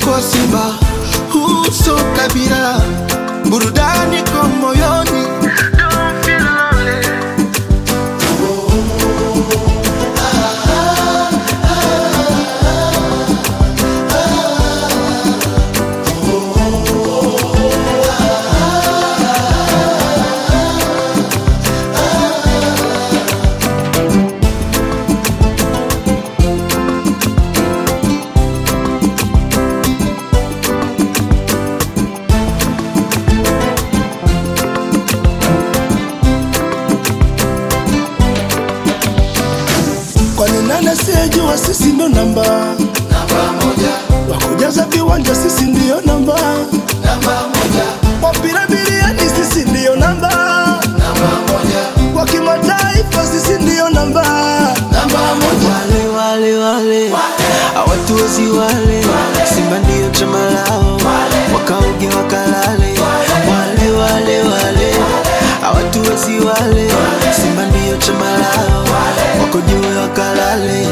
kwa Simba, uso kabila, burudani kwa moyoni. Don't feel lonely. Nani sijua sisi ndo namba moja, wakujaza viwanja sisi ndio namba moja, wapira biliani sisi ndio namba moja, kwa kimataifa sisi ndio namba moja. Wale hawatuwezi wale, Simba ndio chama lao, wakaoge wakalale. Wale hawatuwezi wale, Simba ndio chama lao, wakojoe wakalale.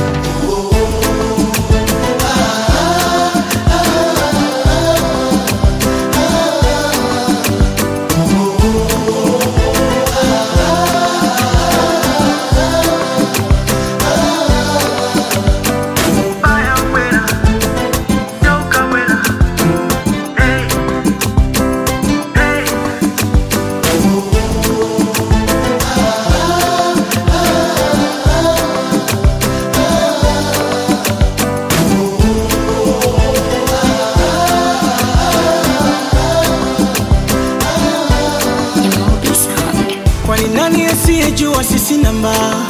Kwani nani asiyejua sisi namba